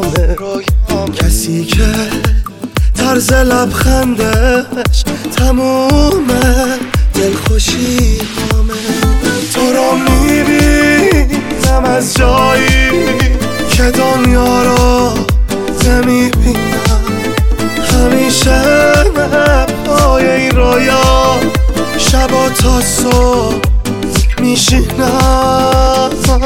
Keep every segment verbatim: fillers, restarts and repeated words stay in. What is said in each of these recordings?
رویامه کسی که طرز لبخندش تمومه دلخوشی همه. تو رو میبینم از جایی که دنیا رو نمیبینم، همیشه پای این رویا شبا تا صبح میشینم.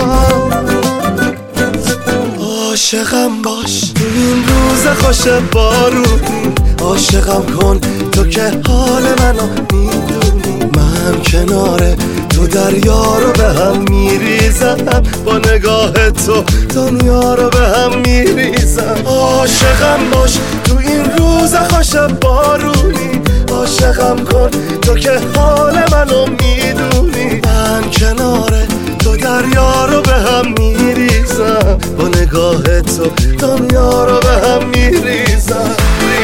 عاشقم باش تو این روز خوش بارونی، عاشقم کن تو که حال منو میدونی. من کنار تو دریا رو به هم میریزم، با نگاه تو دنیا رو به هم میریزم. عاشقم باش تو این روز خوش بارونی، عاشقم کن تو که حال منو میدونی. من کنار تو دریا رو به هم میریزم، با نگاه تو دنیا رو به هم میریزم.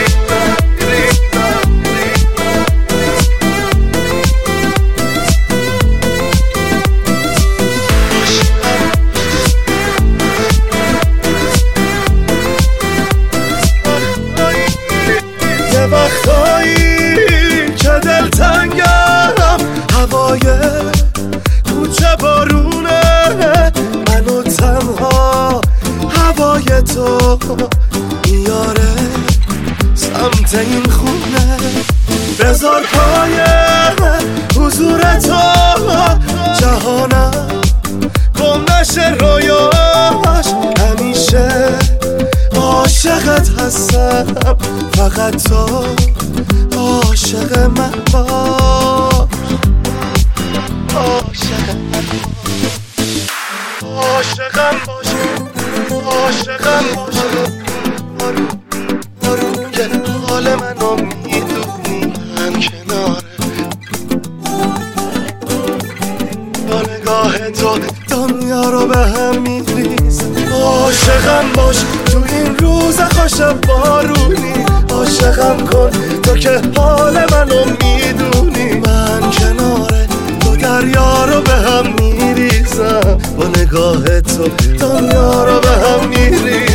یه وقتایی که دلتنگم، هوای کوچه بارونه منو تنها، هوای تو میاره سمت این خونه. بذار پای حضور تو جهانم گم نشه رویاش، همیشه عاشقت هستم، فقط تو عاشق من باش. عاشق من عاشقم باش، عاشقم باش. آروم آروم که حال منو میدونی، من کناره با نگاه تو دنیا رو به هم میریزم. عاشقم باش تو این روز خوش بارونی، عاشقم کن تو که حال منو میدونی. من کناره تو دریا رو به هم میریزم، با نگاه تو دنیا رو به هم میریزم.